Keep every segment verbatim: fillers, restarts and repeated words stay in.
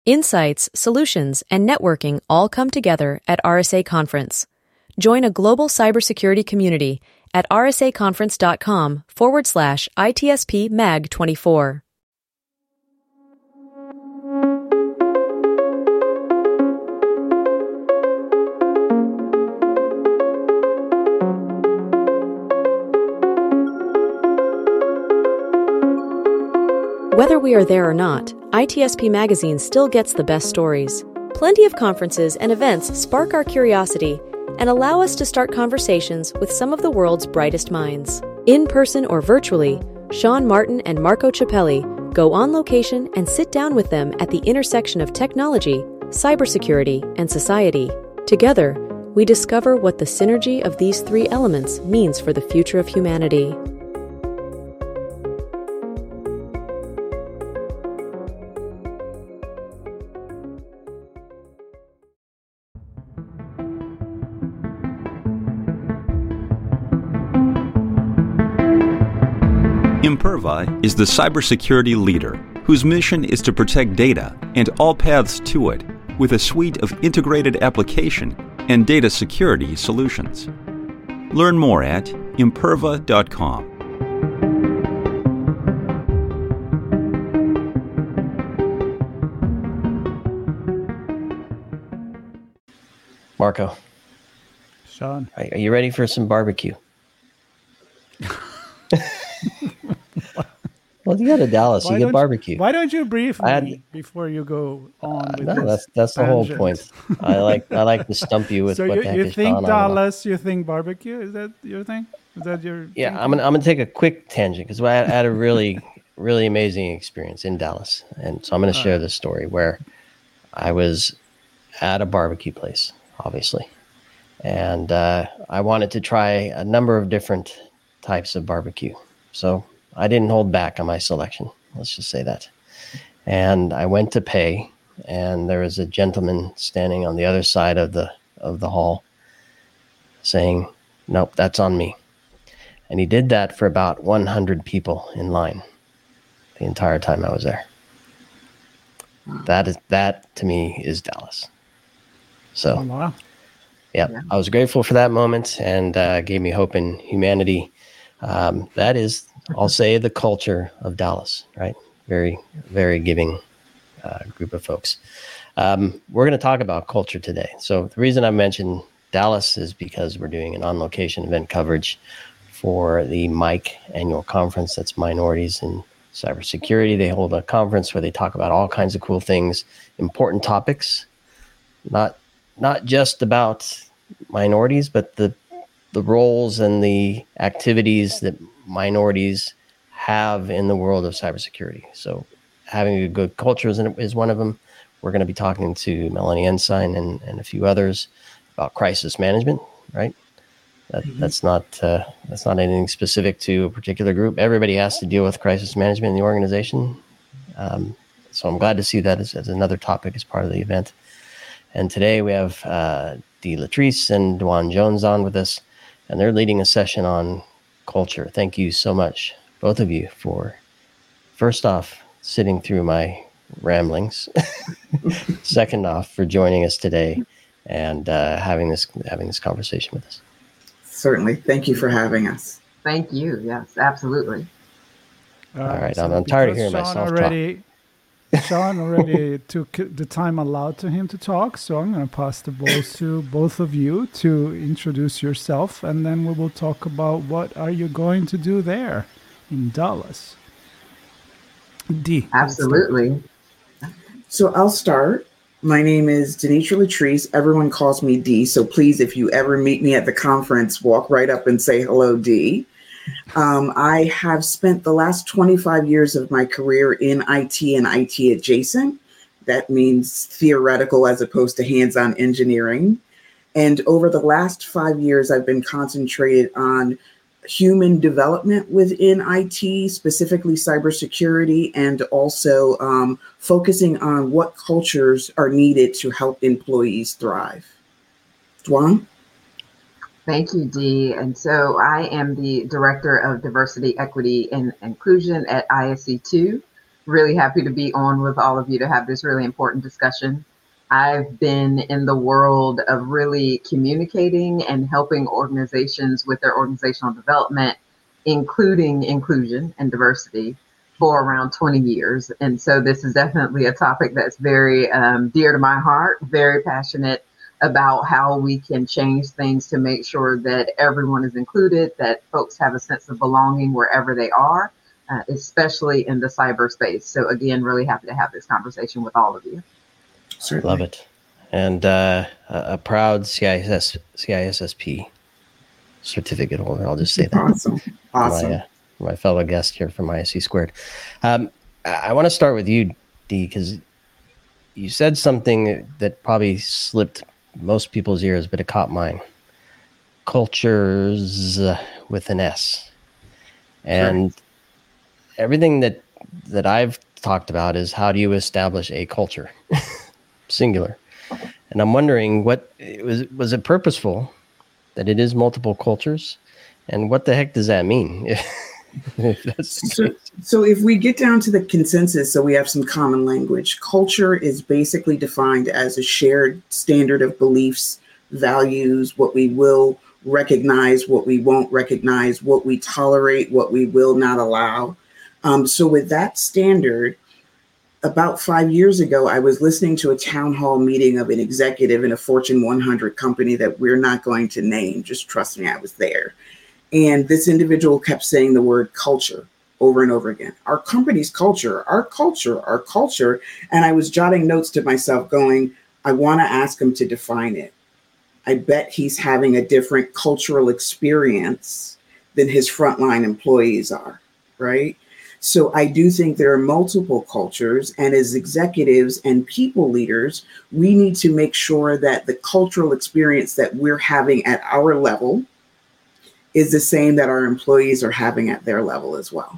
Insights, solutions, and networking all come together at R S A Conference. Join a global cybersecurity community at rsaconference.com forward slash ITSP Mag 24. Whether we are there or not, I T S P Magazine still gets the best stories. Plenty of conferences and events spark our curiosity and allow us to start conversations with some of the world's brightest minds. In person or virtually, Sean Martin and Marco Ciappelli go on location and sit down with them at the intersection of technology, cybersecurity, and society. Together, we discover what the synergy of these three elements means for the future of humanity. Imperva is the cybersecurity leader whose mission is to protect data and all paths to it with a suite of integrated application and data security solutions. Learn more at imperva dot com. Marco. Sean. Are you ready for some barbecue? Well, you go to Dallas, Why you get barbecue. Why don't you brief me had, before you go on? Uh, with no, this that's that's the whole point. I like I like to stump you with so what you, the heck you is think going on. Dallas? You think barbecue? Is that your thing? Is that your? Yeah, thinking? I'm gonna I'm gonna take a quick tangent because I had a really really amazing experience in Dallas, and so I'm gonna share right. this story where I was at a barbecue place, obviously, and uh, I wanted to try a number of different types of barbecue. So I didn't hold back on my selection. Let's just say that. And I went to pay, and there was a gentleman standing on the other side of the of the hall saying, "Nope, that's on me." And he did that for about one hundred people in line the entire time I was there. That is that to me is Dallas. So, oh, wow. yeah, yeah, I was grateful for that moment, and uh, gave me hope in humanity. Um, that is, I'll say, the culture of Dallas, right? Very, very giving uh, group of folks. Um, we're going to talk about culture today. So the reason I mentioned Dallas is because we're doing an on-location event coverage for the M I C annual conference. That's Minorities in Cybersecurity. They hold a conference where they talk about all kinds of cool things, important topics, not not just about minorities, but the the roles and the activities that minorities have in the world of cybersecurity. So having a good culture is, is one of them. We're going to be talking to Melanie Ensign and, and a few others about crisis management, right? That, mm-hmm. That's not uh, that's not anything specific to a particular group. Everybody has to deal with crisis management in the organization. Um, so I'm glad to see that as, as another topic as part of the event. And today we have uh, Dee Latrice and Dwan Jones on with us, and they're leading a session on culture. Thank you so much, both of you, for first off sitting through my ramblings. Second off, for joining us today and uh, having this having this conversation with us. Certainly, thank you for having us. Thank you. Yes, absolutely. Uh, All right, so I'm, I'm tired of hearing Sean myself already, talk. Sean already took the time allowed to him to talk, so I'm going to pass the ball to both of you to introduce yourself, and then we will talk about what are you going to do there in Dallas. Dee. Absolutely. So I'll start. My name is Denitra Latrice. Everyone calls me Dee, so please, if you ever meet me at the conference, walk right up and say hello, Dee. Um, I have spent the last twenty-five years of my career in I T and I T adjacent. That means theoretical as opposed to hands-on engineering. And over the last five years, I've been concentrated on human development within I T, specifically cybersecurity, and also um, focusing on what cultures are needed to help employees thrive. Dwan? Thank you, Dee. And so I am the Director of Diversity, Equity, and Inclusion at I S C two. Really happy to be on with all of you to have this really important discussion. I've been in the world of really communicating and helping organizations with their organizational development, including inclusion and diversity, for around twenty years. And so this is definitely a topic that's very um, dear to my heart, very passionate about how we can change things to make sure that everyone is included, that folks have a sense of belonging wherever they are, uh, especially in the cyberspace. So again, really happy to have this conversation with all of you. Certainly. Love it. And uh, a proud C I S, C I S S P certificate holder. I'll just say that. Awesome. Awesome. My, uh, my fellow guest here from I S C Squared. Um, I, I want to start with you, Dee, because you said something that probably slipped most people's ears, but it caught mine. Cultures uh, with an S. And sure. everything that that I've talked about is how do you establish a culture? Singular. And I'm wondering, what was was it purposeful that it is multiple cultures? And what the heck does that mean? if that's so, so if we get down to the consensus, so we have some common language. Culture is basically defined as a shared standard of beliefs, values, what we will recognize, what we won't recognize, what we tolerate, what we will not allow. Um, so with that standard, about five years ago, I was listening to a town hall meeting of an executive in a Fortune one hundred company that we're not going to name. Just trust me, I was there. And this individual kept saying the word culture over and over again. Our company's culture, our culture, our culture. And I was jotting notes to myself going, I want to ask him to define it. I bet he's having a different cultural experience than his frontline employees are, right? So I do think there are multiple cultures, and as executives and people leaders, we need to make sure that the cultural experience that we're having at our level is the same that our employees are having at their level as well.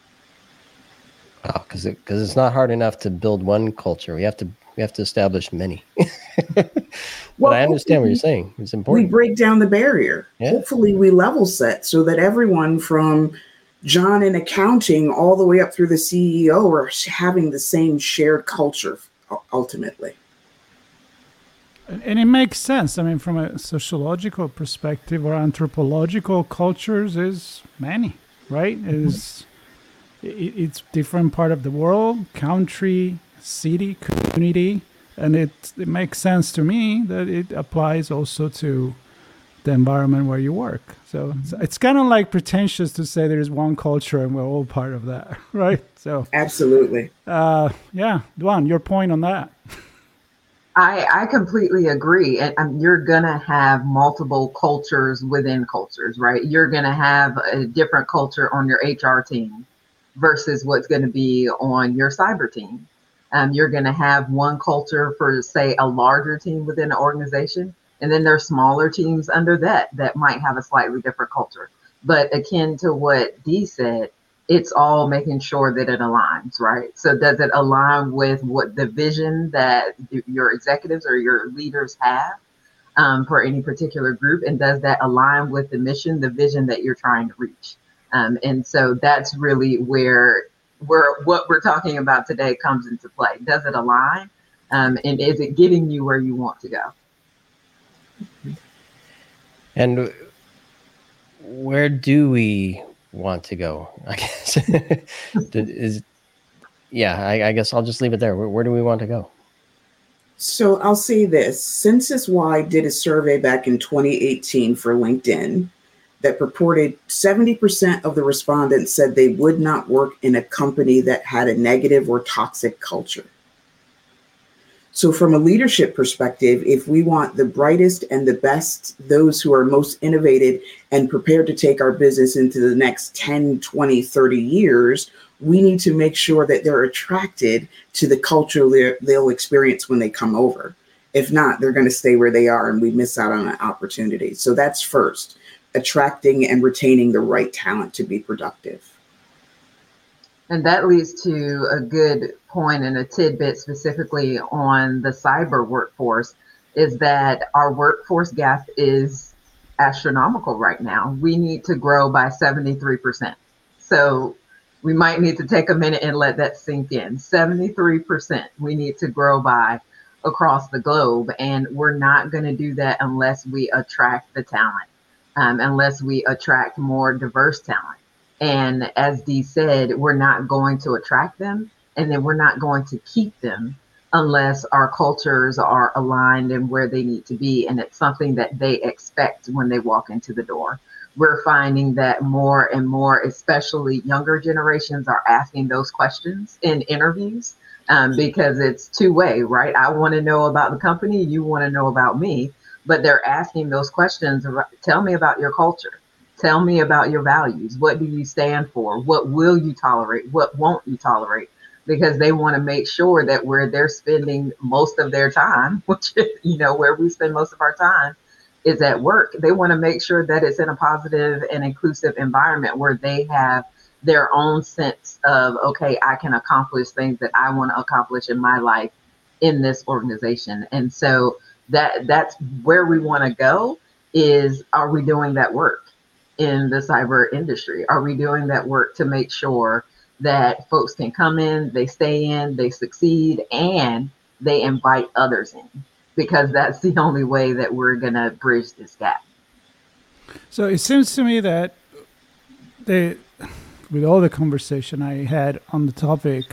Wow, because it, because it's not hard enough to build one culture. We have to we have to establish many. But well, I understand what you're saying. It's important. We break down the barrier. Yeah. Hopefully we level set so that everyone from John in accounting all the way up through the C E O are having the same shared culture ultimately. And it makes sense. I mean, from a sociological perspective or anthropological, cultures is many, right? Is it, it's different part of the world, country, city, community, and it it makes sense to me that it applies also to the environment where you work. So it's, it's kind of like pretentious to say there is one culture and we're all part of that, right? So absolutely. Uh, yeah, Duan, your point on that. I, I completely agree. And um, you're going to have multiple cultures within cultures, right? You're going to have a different culture on your H R team versus what's going to be on your cyber team. Um, you're going to have one culture for, say, a larger team within an organization. And then there's smaller teams under that that might have a slightly different culture. But akin to what Dee said, it's all making sure that it aligns, right? So does it align with what the vision that your executives or your leaders have um, for any particular group? And does that align with the mission, the vision that you're trying to reach? Um, and so that's really where, where what we're talking about today comes into play. Does it align? Um, and is it getting you where you want to go? And where do we want to go? I guess is yeah. I, I guess I'll just leave it there. Where, where do we want to go? So I'll say this: Census-Wide did a survey back in twenty eighteen for LinkedIn that purported seventy percent of the respondents said they would not work in a company that had a negative or toxic culture. So from a leadership perspective, if we want the brightest and the best, those who are most innovative and prepared to take our business into the next ten, twenty, thirty years, we need to make sure that they're attracted to the culture they'll experience when they come over. If not, they're going to stay where they are and we miss out on an opportunity. So that's first, attracting and retaining the right talent to be productive. And that leads to a good point and a tidbit specifically on the cyber workforce, is that our workforce gap is astronomical right now. We need to grow by seventy-three percent. So We might need to take a minute and let that sink in. seventy-three percent we need to grow by across the globe. And we're not going to do that unless we attract the talent, um, unless we attract more diverse talent. And as Dee said, we're not going to attract them, and then we're not going to keep them unless our cultures are aligned and where they need to be. And it's something that they expect when they walk into the door. We're finding that more and more, especially younger generations, are asking those questions in interviews um, because it's two way, right? I want to know about the company. You want to know about me, but they're asking those questions. Tell me about your culture. Tell me about your values. What do you stand for? What will you tolerate? What won't you tolerate? Because they want to make sure that where they're spending most of their time, which is, you know, where we spend most of our time, is at work. They want to make sure that it's in a positive and inclusive environment where they have their own sense of, okay, I can accomplish things that I want to accomplish in my life in this organization. And so that that's where we want to go is, are we doing that work in the cyber industry? Are we doing that work to make sure that folks can come in, they stay in, they succeed, and they invite others in? Because that's the only way that we're going to bridge this gap. So it seems to me that the, with all the conversation I had on the topic,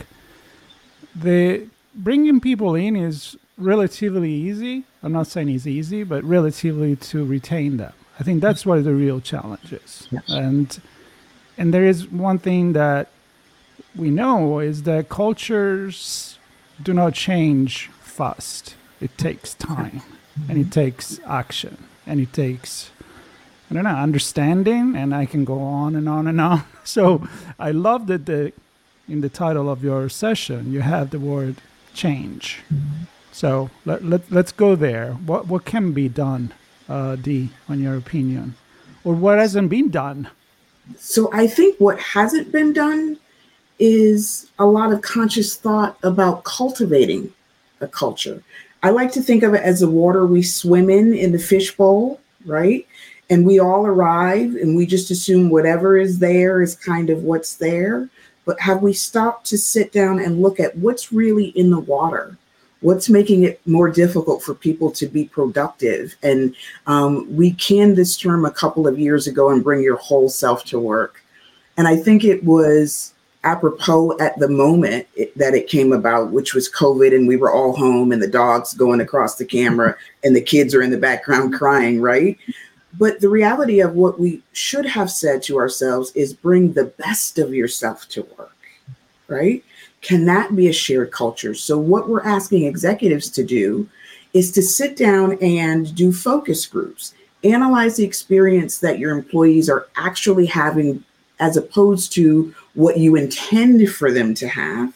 the bringing people in is relatively easy. I'm not saying it's easy, but relatively to retain them. I think that's what the real challenge is. Yes. And and there is one thing that we know is that cultures do not change fast. It takes time, and it takes action, and it takes, I don't know, understanding, and I can go on and on and on. So I love that the in the title of your session, you have the word change. Mm-hmm. So let, let, let's go there. What what can be done, uh, Dee, on your opinion? Or what hasn't been done? So I think what hasn't been done is a lot of conscious thought about cultivating a culture. I like to think of it as the water we swim in, in the fishbowl, right? And we all arrive and we just assume whatever is there is kind of what's there. But have we stopped to sit down and look at what's really in the water? What's making it more difficult for people to be productive? And um, we canned this term a couple of years ago, and bring your whole self to work. And I think it was apropos at the moment it, that it came about, which was COVID, and we were all home, and the dog's going across the camera and the kids are in the background crying, right? But the reality of what we should have said to ourselves is, bring the best of yourself to work, right? Can that be a shared culture? So what we're asking executives to do is to sit down and do focus groups, analyze the experience that your employees are actually having as opposed to what you intend for them to have.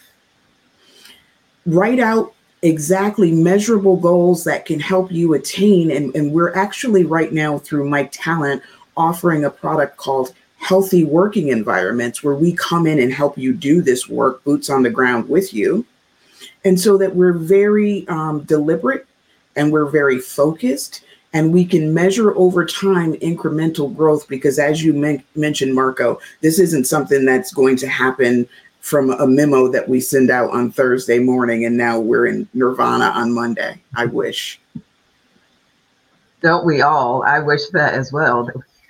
Write out exactly measurable goals that can help you attain. And, and we're actually right now through Mike Talent offering a product called Healthy Working Environments, where we come in and help you do this work, boots on the ground with you. And so that we're very um, deliberate and we're very focused, and we can measure over time incremental growth, because as you men- mentioned, Marco, this isn't something that's going to happen from a memo that we send out on Thursday morning and now we're in nirvana on Monday. I wish. Don't we all? I wish that as well.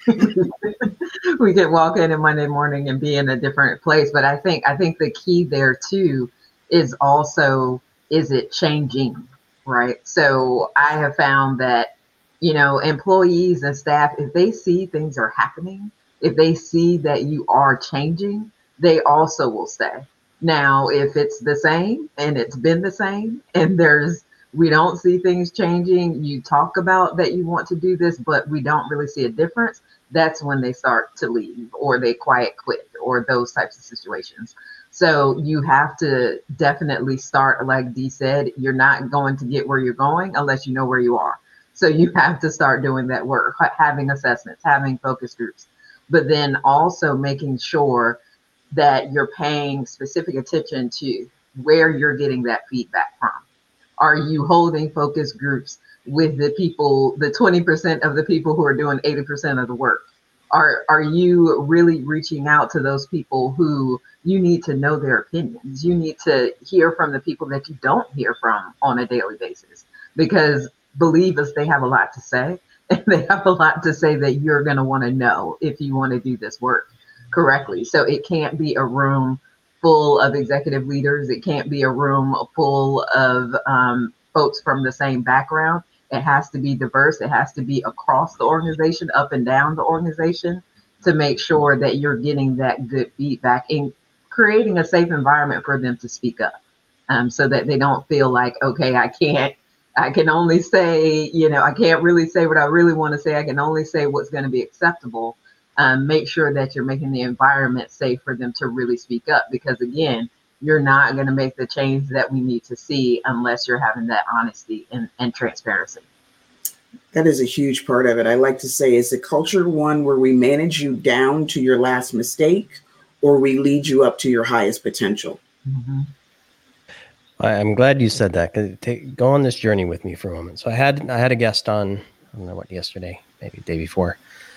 We could walk in on Monday morning and be in a different place. But I think I think the key there too is also, is it changing, right? So I have found that, you know, employees and staff, if they see things are happening, if they see that you are changing, they also will stay. Now, if it's the same and it's been the same and there's, we don't see things changing, you talk about that you want to do this, but we don't really see a difference, that's when they start to leave, or they quiet quit, or those types of situations. So you have to definitely start, like Dee said, you're not going to get where you're going unless you know where you are. So you have to start doing that work, having assessments, having focus groups, but then also making sure that you're paying specific attention to where you're getting that feedback from. Are you holding focus groups with the people, the twenty percent of the people who are doing eighty percent of the work? Are are you really reaching out to those people who you need to know their opinions? You need to hear from the people that you don't hear from on a daily basis, because believe us, they have a lot to say, and they have a lot to say that you're going to want to know if you want to do this work correctly. So it can't be a room full of executive leaders. It can't be a room full of um, folks from the same background. It has to be diverse. It has to be across the organization, up and down the organization, to make sure that you're getting that good feedback and creating a safe environment for them to speak up, um, so that they don't feel like, okay, I can't, I can only say, you know, I can't really say what I really want to say. I can only say what's going to be acceptable. Um, make sure that you're making the environment safe for them to really speak up, because again, you're not going to make the change that we need to see unless you're having that honesty and, and transparency. That is a huge part of it. I like to say, is the culture one where we manage you down to your last mistake, or we lead you up to your highest potential? Mm-hmm. I'm glad you said that. 'Cause take, go on this journey with me for a moment. So I had I had a guest on, I don't know what, yesterday, maybe the day before,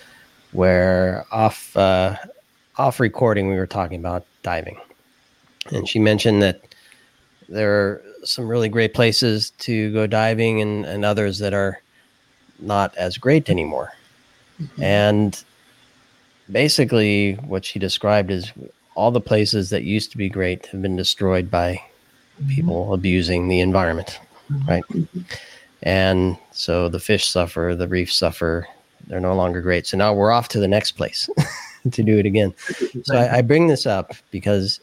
where off uh, off recording we were talking about diving. And she mentioned that there are some really great places to go diving, and, and others that are not as great anymore. Mm-hmm. And basically what she described is all the places that used to be great have been destroyed by mm-hmm. people abusing the environment, mm-hmm. right? Mm-hmm. And so the fish suffer, the reefs suffer, they're no longer great. So now we're off to the next place to do it again. So I, I bring this up because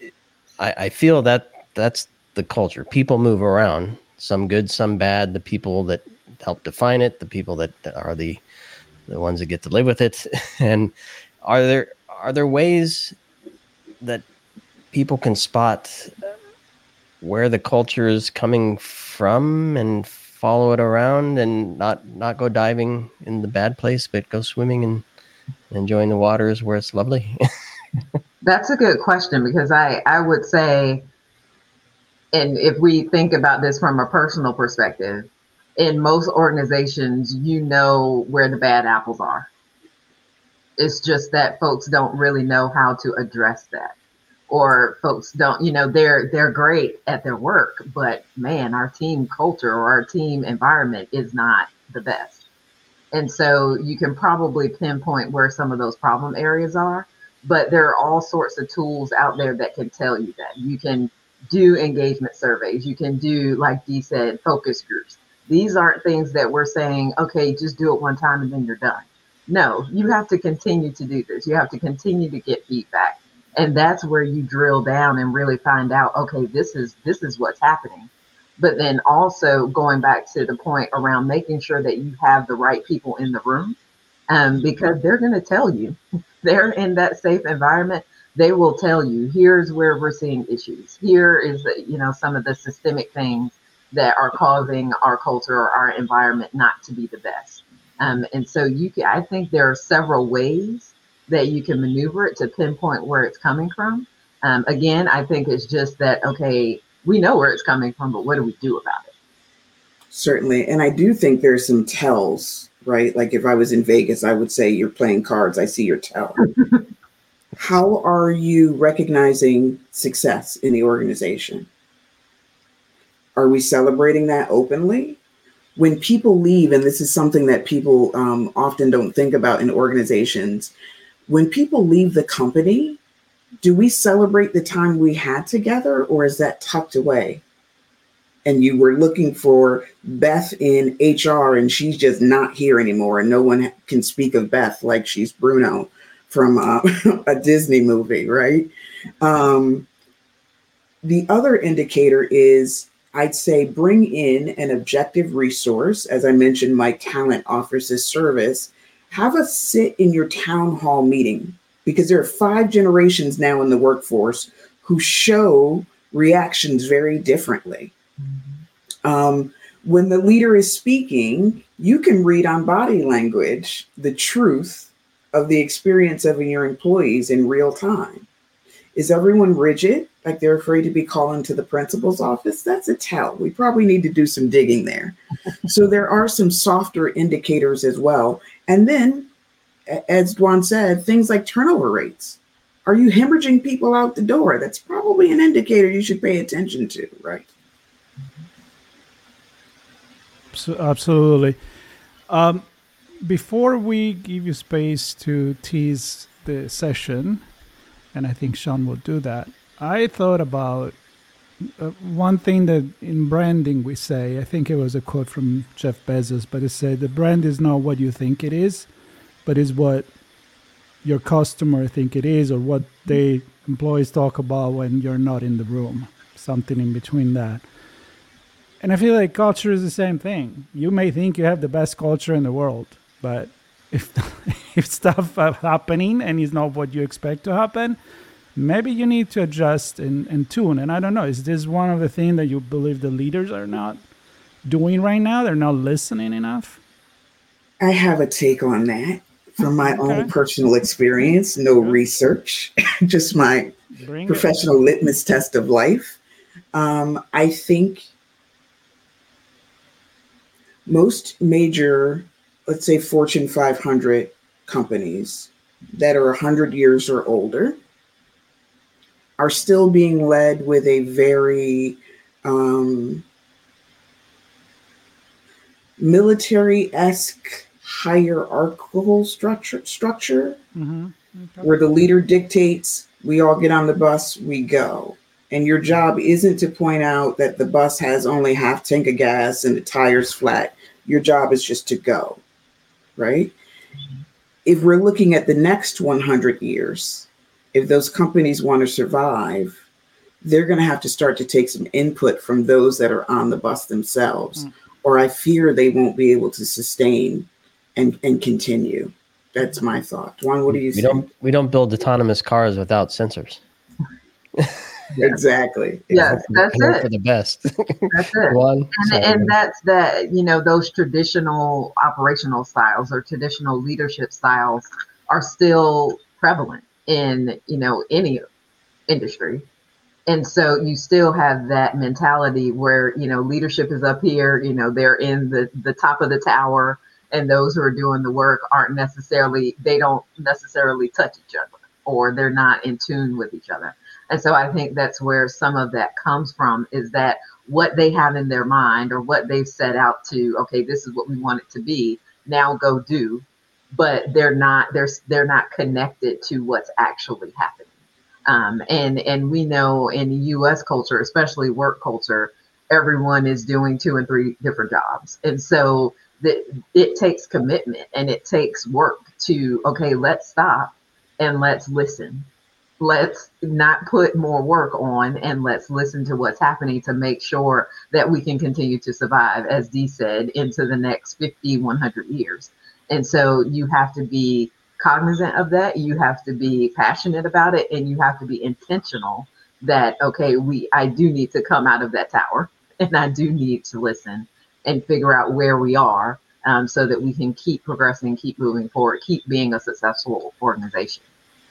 I, I feel that that's the culture. People move around, some good, some bad. The people that help define it, the people that are the the ones that get to live with it. And are there are there ways that people can spot where the culture is coming from and follow it around, and not not go diving in the bad place, but go swimming and enjoying the waters where it's lovely? That's a good question, because I, I would say, and if we think about this from a personal perspective, in most organizations, you know where the bad apples are. It's just that folks don't really know how to address that. Or folks don't, you know, they're they're great at their work, but man, our team culture or our team environment is not the best. And so you can probably pinpoint where some of those problem areas are, but there are all sorts of tools out there that can tell you that. You can do engagement surveys. You can do, like Dee said, focus groups. These aren't things that we're saying, okay, just do it one time and then you're done. No, you have to continue to do this. You have to continue to get feedback. And that's where you drill down and really find out, okay, this is this is what's happening. But then also going back to the point around making sure that you have the right people in the room, um, because they're going to tell you, they're in that safe environment. They will tell you, here's where we're seeing issues. Here is, you know, some of the systemic things that are causing our culture or our environment not to be the best. Um, and so you can, I think there are several ways that you can maneuver it to pinpoint where it's coming from. Um, again, I think it's just that, okay, we know where it's coming from, but what do we do about it? Certainly. And I do think there's some tells, right? Like if I was in Vegas, I would say you're playing cards. I see your tell. How are you recognizing success in the organization? Are we celebrating that openly? When people leave, and this is something that people um, often don't think about in organizations, when people leave the company, do we celebrate the time we had together, or is that tucked away? And you were looking for Beth in H R and she's just not here anymore, and no one can speak of Beth like she's Bruno from uh, a Disney movie, right? Um, the other indicator is, I'd say, bring in an objective resource. As I mentioned, My Talent offers this service. Have a sit in your town hall meeting, because there are five generations now in the workforce who show reactions very differently. Mm-hmm. Um, when the leader is speaking, you can read on body language the truth of the experience of your employees in real time. Is everyone rigid, like they're afraid to be called into the principal's office? That's a tell. We probably need to do some digging there. So there are some softer indicators as well. And then as Dwan said, things like turnover rates. Are you hemorrhaging people out the door? That's probably an indicator you should pay attention to, right? So, absolutely. Um, before we give you space to tease the session, and I think Sean will do that, I thought about uh, one thing that in branding we say, I think it was a quote from Jeff Bezos, but it said, the brand is not what you think it is, but is what your customer think it is, or what they employees talk about when you're not in the room, something in between that. And I feel like culture is the same thing. You may think you have the best culture in the world, but if if stuff is happening and is not what you expect to happen, maybe you need to adjust and, and tune. And I don't know, is this one of the things that you believe the leaders are not doing right now? They're not listening enough? I have a take on that from my okay. own personal experience, no okay. research, just my Bring professional it. litmus test of life. Um, I think most major, let's say Fortune five hundred companies that are one hundred years or older are still being led with a very um, military-esque hierarchical structure, structure mm-hmm. okay. where the leader dictates, we all get on the bus, we go. And your job isn't to point out that the bus has only half tank of gas and the tire's flat. Your job is just to go, right? If we're looking at the next one hundred years, if those companies want to survive, they're going to have to start to take some input from those that are on the bus themselves, mm. or I fear they won't be able to sustain and, and continue. That's my thought. Dwan, what do you we think? Don't, we don't build autonomous cars without sensors. Exactly. Yes, that's it. For the best. That's it. One, and, and that's that, you know, those traditional operational styles or traditional leadership styles are still prevalent in, you know, any industry. And so you still have that mentality where, you know, leadership is up here, you know, they're in the, the top of the tower, and those who are doing the work aren't necessarily, they don't necessarily touch each other, or they're not in tune with each other. And so I think that's where some of that comes from, is that what they have in their mind or what they've set out to, okay, this is what we want it to be, now go do, but they're not, they're, they're not connected to what's actually happening. Um, and, and we know in U S culture, especially work culture, everyone is doing two and three different jobs. And so the, it takes commitment and it takes work to, okay, let's stop and let's listen. Let's not put more work on, and let's listen to what's happening to make sure that we can continue to survive, as Dee said, into the next fifty, one hundred years. And so you have to be cognizant of that. You have to be passionate about it, and you have to be intentional that, okay, we, I do need to come out of that tower, and I do need to listen and figure out where we are, um, so that we can keep progressing, keep moving forward, keep being a successful organization.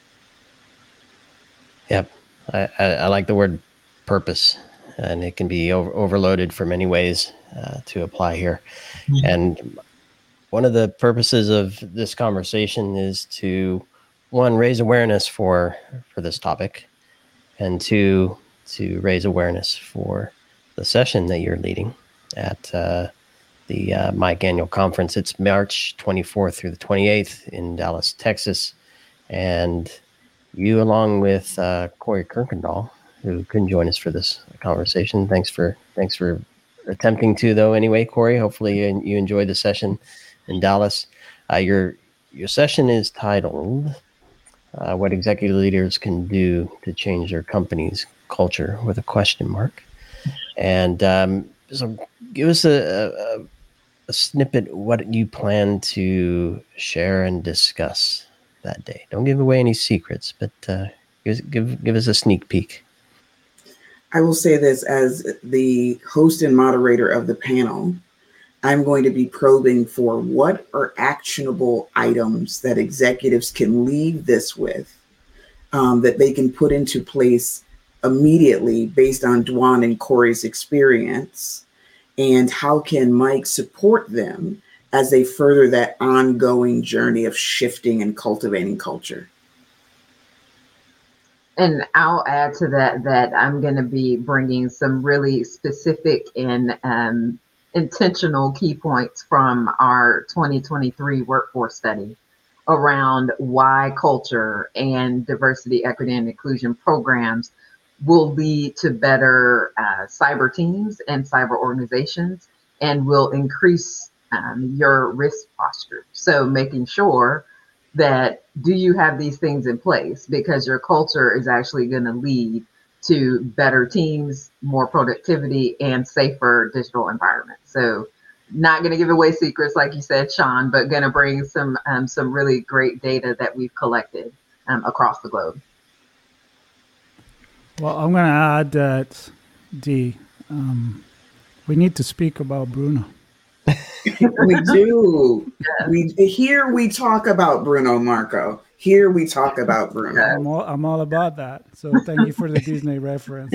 Yep. I, I, I like the word purpose, and it can be over, overloaded for many ways uh, to apply here. Mm-hmm. And one of the purposes of this conversation is to, one, raise awareness for, for this topic, and two, to raise awareness for the session that you're leading at uh, the uh, Mike Annual Conference. It's March twenty-fourth through the twenty-eighth in Dallas, Texas. And you, along with uh, Corey Kirkendall, who couldn't join us for this conversation. Thanks for thanks for attempting to, though. Anyway, Corey, hopefully you, you enjoyed the session in Dallas. Uh, your your session is titled uh, "What Executive Leaders Can Do to Change Their Company's Culture," with a question mark. And um, so, give us a, a, a snippet what you plan to share and discuss that day. Don't give away any secrets, but uh, give, give give us a sneak peek. I will say this, as the host and moderator of the panel, I'm going to be probing for what are actionable items that executives can leave this with, um, that they can put into place immediately based on Dwan and Corey's experience, and how can Mike support them as they further that ongoing journey of shifting and cultivating culture. And I'll add to that that I'm going to be bringing some really specific and um, intentional key points from our twenty twenty-three workforce study around why culture and diversity, equity, and inclusion programs will lead to better uh, cyber teams and cyber organizations and will increase um, your risk posture. So making sure that do you have these things in place, because your culture is actually going to lead to better teams, more productivity, and safer digital environments. So not going to give away secrets, like you said, Sean, but going to bring some um, some really great data that we've collected um, across the globe. Well, I'm going to add that, Dee, um, we need to speak about Bruno. We do. Yeah. We here we talk about Bruno, Marco. Here we talk about Bruno. I'm all, I'm all about that. So thank you for the Disney reference.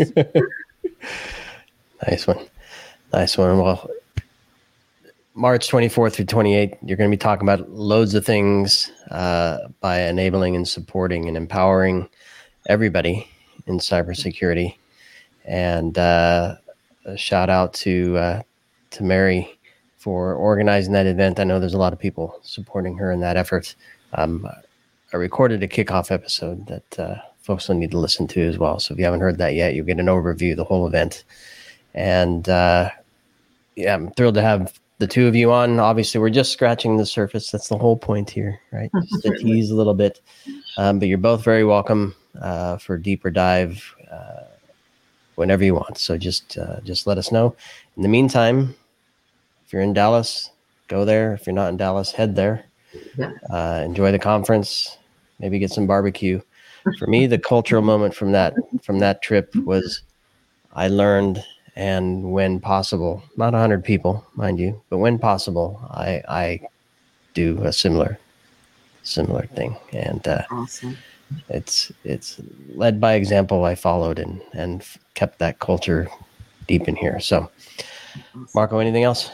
Nice one. Nice one. Well, March twenty-fourth through twenty-eighth, you're going to be talking about loads of things uh, by enabling and supporting and empowering everybody in cybersecurity. And uh, a shout out to uh, to Mary for organizing that event. I know there's a lot of people supporting her in that effort. Um, I recorded a kickoff episode that uh, folks will need to listen to as well. So if you haven't heard that yet, you'll get an overview of the whole event. And uh, yeah, I'm thrilled to have the two of you on. Obviously, we're just scratching the surface. That's the whole point here, right? Just to tease a little bit. Um, but you're both very welcome uh, for a deeper dive uh, whenever you want. So just uh, just let us know. In the meantime, if you're in Dallas, go there. If you're not in Dallas, head there. Yeah. Uh, enjoy the conference. Maybe get some barbecue. For me, the cultural moment from that from that trip was I learned, and when possible, not one hundred people, mind you, but when possible, I I do a similar similar thing. And uh, awesome. It's it's led by example. I followed and and kept that culture deep in here. So, Marco, anything else?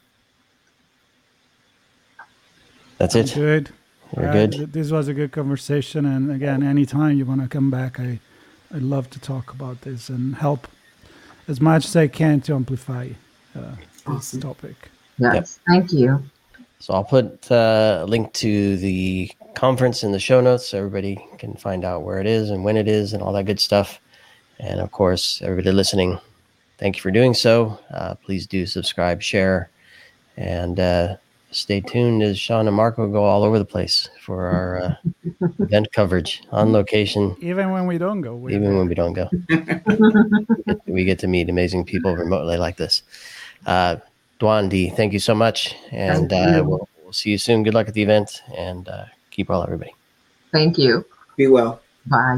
That's it. Good. We're uh, good. th- this was a good conversation, and again, anytime you want to come back, I I'd love to talk about this and help as much as I can to amplify uh, awesome. this topic. Yes, Yep. Thank you. So I'll put uh, a link to the conference in the show notes so everybody can find out where it is and when it is and all that good stuff. And of course, everybody listening, thank you for doing so. Uh, please do subscribe, share, and uh, stay tuned as Sean and Marco go all over the place for our uh, event coverage on location. Even when we don't go. Even there. When we don't go. We get to meet amazing people remotely like this. Uh, Dwan, Dee, thank you so much. And uh, we'll, we'll see you soon. Good luck at the event, and uh, keep well, everybody. Thank you. Be well. Bye.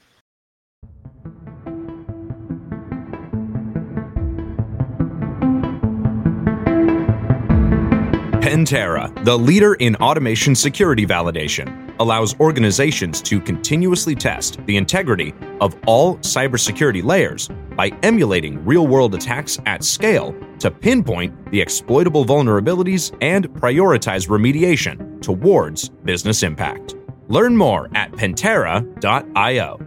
Pentera, the leader in automation security validation, allows organizations to continuously test the integrity of all cybersecurity layers by emulating real-world attacks at scale to pinpoint the exploitable vulnerabilities and prioritize remediation towards business impact. Learn more at pentera dot io.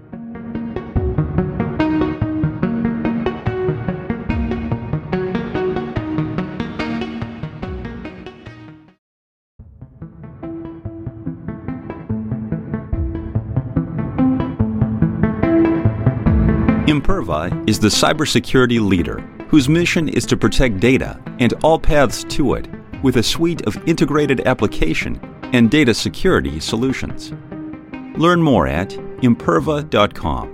Imperva is the cybersecurity leader whose mission is to protect data and all paths to it with a suite of integrated application and data security solutions. Learn more at imperva dot com.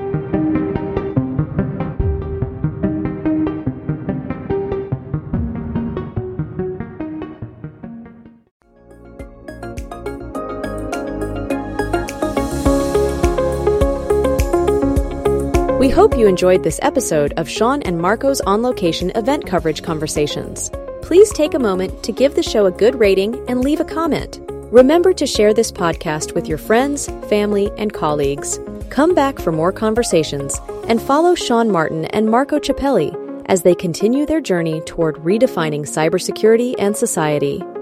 We hope you enjoyed this episode of Sean and Marco's On Location event coverage conversations. Please take a moment to give the show a good rating and leave a comment. Remember to share this podcast with your friends, family, and colleagues. Come back for more conversations and follow Sean Martin and Marco Ciappelli as they continue their journey toward redefining cybersecurity and society.